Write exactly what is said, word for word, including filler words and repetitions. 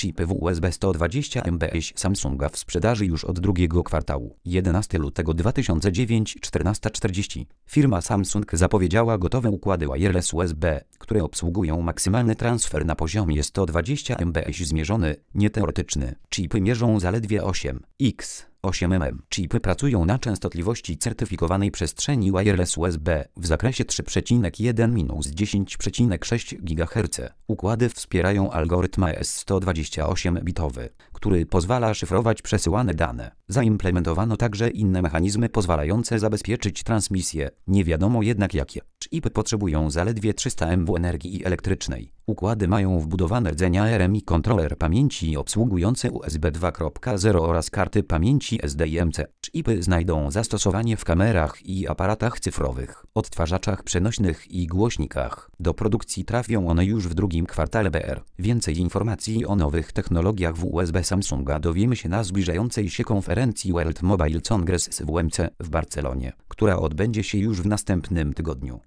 Chipy w U S B sto dwadzieścia megabajtów Samsunga w sprzedaży już od drugiego kwartału. jedenastego lutego dwa tysiące dziewięć, czternasta czterdzieści. Firma Samsung zapowiedziała gotowe układy wireless U S B, które obsługują maksymalny transfer na poziomie sto dwadzieścia megabajtów zmierzony, nie teoretyczny. Chipy mierzą zaledwie osiem przecinek osiem milimetrów. Chipy pracują na częstotliwości certyfikowanej przestrzeni wireless U S B w zakresie trzy przecinek jeden do dziesięć przecinek sześć gigaherca. Układy wspierają algorytm A S sto dwadzieścia osiem bitowy, który pozwala szyfrować przesyłane dane. Zaimplementowano także inne mechanizmy pozwalające zabezpieczyć transmisję, nie wiadomo jednak jakie. Chipy potrzebują zaledwie trzysta megawattów energii elektrycznej. Układy mają wbudowane rdzenia R M i kontroler pamięci obsługujące U S B dwa zero oraz karty pamięci S D I M C. Chipy znajdą zastosowanie w kamerach i aparatach cyfrowych, odtwarzaczach przenośnych i głośnikach. Do produkcji trafią one już w drugim kwartale B R. Więcej informacji o nowych technologiach w U S B Samsunga dowiemy się na zbliżającej się konferencji World Mobile Congress W M C w Barcelonie, która odbędzie się już w następnym tygodniu.